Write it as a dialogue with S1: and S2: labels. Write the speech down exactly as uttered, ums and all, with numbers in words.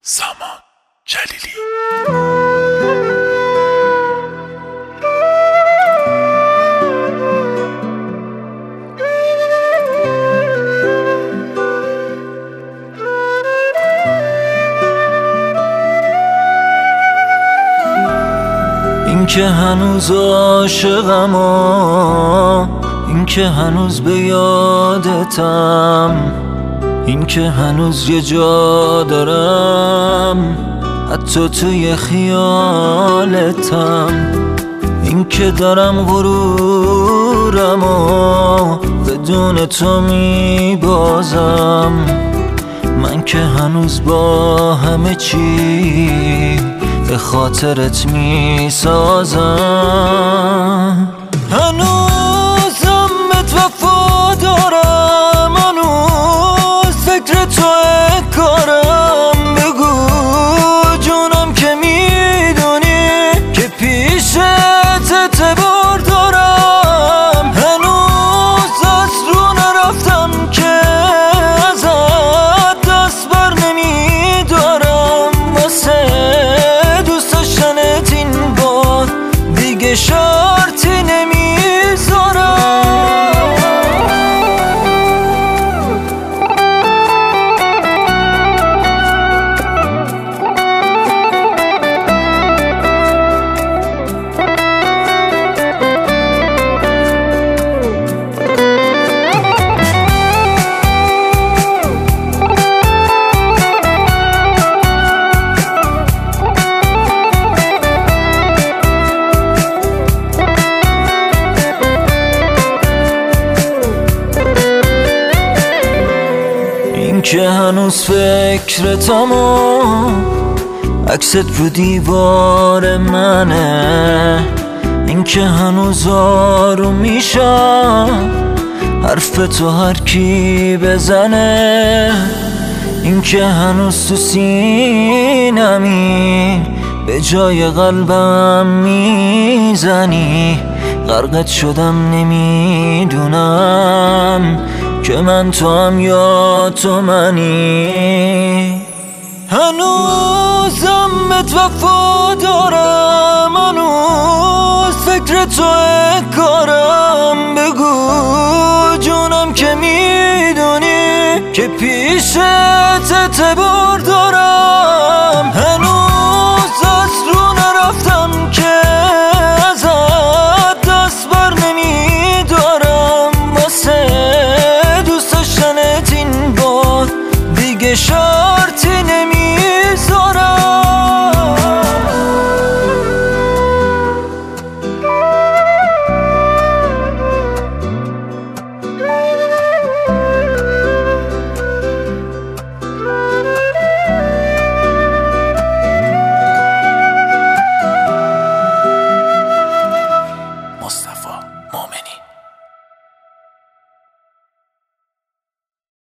S1: سامان جلیلی.
S2: این که هنوز عاشقم و این که هنوز به یادتم، این که هنوز یه جا دارم حتی توی خیالتم، این که دارم غرورم و بدون تو میبازم، من که هنوز با همه چی به خاطرت میسازم. هنوزم بهت وفا دارم، هنوز فکر توی کارم. بگو جونم که میدونی که پیشت اعتبار دارم. هنوز از رو نرفتم که ازت دست بر نمیدارم، واسه دوست داشتنت این بار دیگه شرطی نمیذارم. که هنوز فکرتم و عکست رو دیوار منه، این که هنوز آروم میشم حرف تو هر کی بزنه، این که هنوز تو سینمی به جای قلبم میزنی. غرقت شدم نمیدونم که من تو هم یا تو منی. هنوزم بهت وفا دارم، هنوز فکر توی کارم. بگو جونم که میدونی که پیشت اعتبار دارم. هنوز از رو نرفتم که ازت دست بر نمیدارم، واسه دوست داشتنت این بار دیگه شد